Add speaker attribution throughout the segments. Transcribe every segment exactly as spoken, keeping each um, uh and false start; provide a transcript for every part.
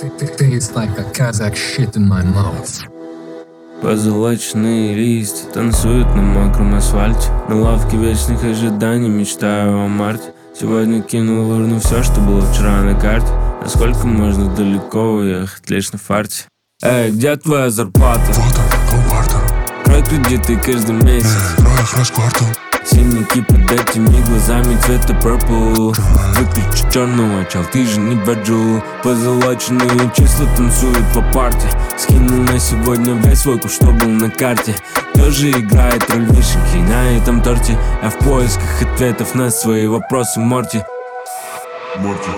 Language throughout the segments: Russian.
Speaker 1: Tastes like a Kazakh shit in my mouth.
Speaker 2: Позолоченные листья танцуют на мокром асфальте. На лавке вечных ожиданий мечтаю о марте. Сегодня кинул в урну все, что было вчера на карте. Насколько можно далеко уехать лишь на фарте? Эй, где твоя зарплата?
Speaker 3: Вот он, полбартера.
Speaker 2: Крой кредиты каждый месяц.
Speaker 3: Эй, крой охраш квартал.
Speaker 2: Синяки под этими глазами цвета purple. Выключи черного, чел, ты же не баджу. Позолоченные числа танцуют по парте. Скинул на сегодня весь свой куш, что был на карте. Тоже играет роль вишенки на этом торте. Я в поисках ответов на свои вопросы, Морти.
Speaker 3: Морти.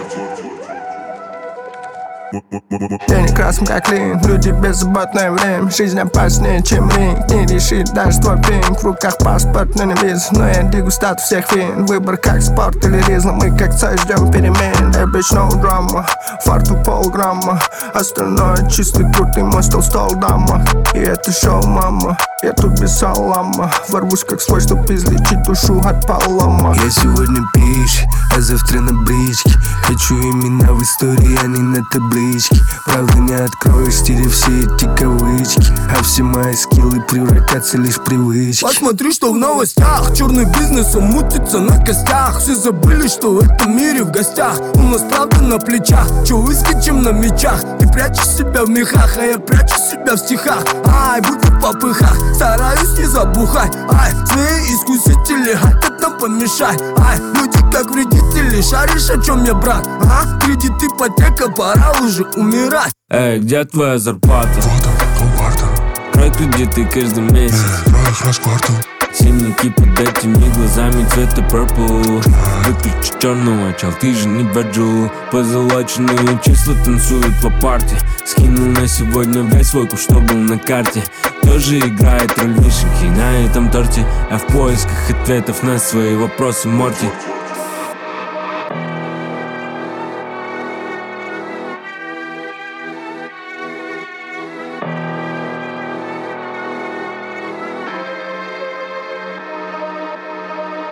Speaker 4: Денег красным как линк, люди беззаботное время. Жизнь опаснее, чем ринг, не решит даже твой пинг. В руках паспорт, но не виза, но я дегустатор всех вин. Выбор как спорт или ризла, мы как цель ждем перемен. Эй, bitch, no drama, фарту полграмма. Остальное чистый крутый мой стол, стол дама. И это шоу, мама, я тут без салама. Ворвусь как свой, чтоб излечить душу от полома.
Speaker 5: Я сегодня пиш, а завтра на бричке. Хочу имена в истории, а не на табличке. Правда не откроешь, стерев все эти кавычки. А все мои скиллы превратятся лишь в привычки.
Speaker 4: Посмотри, что в новостях. Черный бизнес, он мутится на костях. Все забыли, что в этом мире в гостях. У нас правда на плечах. Че выскочим на мечах? Ты прячешь себя в мехах, а я прячу себя в стихах. Ай, будь в попыхах, стараюсь не забухать. Ай, змеи-искусители хотят нам помешать. Ай, люди как вредители, шаришь, о чем я, брат? А? Кредит, ипотека, пора уже умирать.
Speaker 2: Эй, где твоя зарплата?
Speaker 3: Вот он, полбартера.
Speaker 2: Крой кредиты каждый месяц.
Speaker 3: Эй, крой охраш квартал.
Speaker 2: Синяки под этими глазами цвета purple. Выключи черного, чел, ты же не баджу. Позолоченные числа танцуют по парте. Скинул на сегодня весь свой куш, что был на карте. Тоже играет роль вишенки на этом торте. Я в поисках ответов на свои вопросы, Морти.